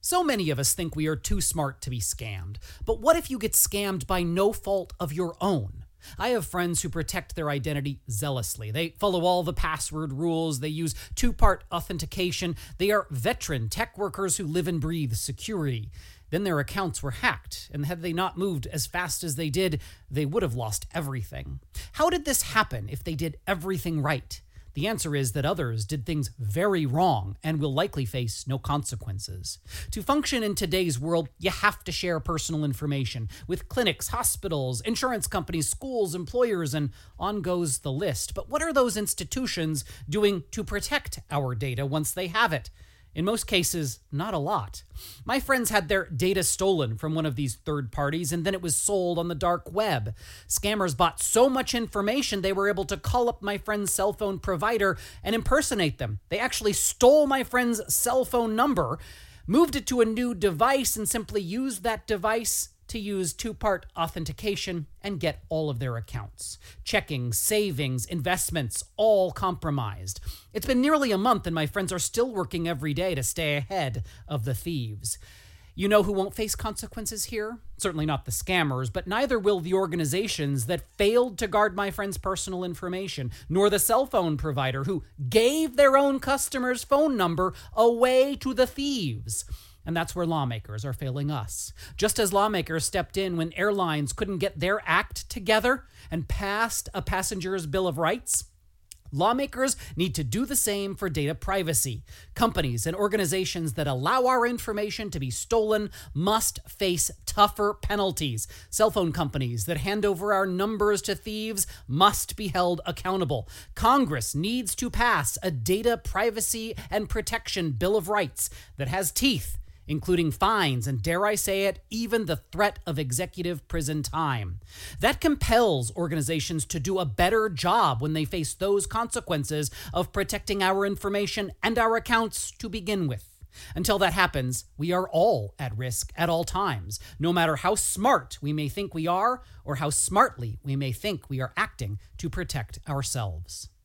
So many of us think we are too smart to be scammed. But what if you get scammed by no fault of your own? I have friends who protect their identity zealously. They follow all the password rules. They use two-part authentication. They are veteran tech workers who live and breathe security. Then their accounts were hacked, and had they not moved as fast as they did, they would have lost everything. How did this happen if they did everything right? The answer is that others did things very wrong and will likely face no consequences. To function in today's world, you have to share personal information with clinics, hospitals, insurance companies, schools, employers, and on goes the list. But what are those institutions doing to protect our data once they have it? In most cases, not a lot. My friends had their data stolen from one of these third parties, and then it was sold on the dark web. Scammers bought so much information they were able to call up my friend's cell phone provider and impersonate them. They actually stole my friend's cell phone number, moved it to a new device, and simply used that device to use two-part authentication and get all of their accounts. Checking, savings, investments, all compromised. It's been nearly a month and my friends are still working every day to stay ahead of the thieves. You know who won't face consequences here? Certainly not the scammers, but neither will the organizations that failed to guard my friend's personal information, nor the cell phone provider who gave their own customer's phone number away to the thieves. And that's where lawmakers are failing us. Just as lawmakers stepped in when airlines couldn't get their act together and passed a passenger's Bill of Rights, lawmakers need to do the same for data privacy. Companies and organizations that allow our information to be stolen must face tougher penalties. Cell phone companies that hand over our numbers to thieves must be held accountable. Congress needs to pass a data privacy and protection Bill of Rights that has teeth, including fines and, dare I say it, even the threat of executive prison time. That compels organizations to do a better job when they face those consequences of protecting our information and our accounts to begin with. Until that happens, we are all at risk at all times, no matter how smart we may think we are or how smartly we may think we are acting to protect ourselves.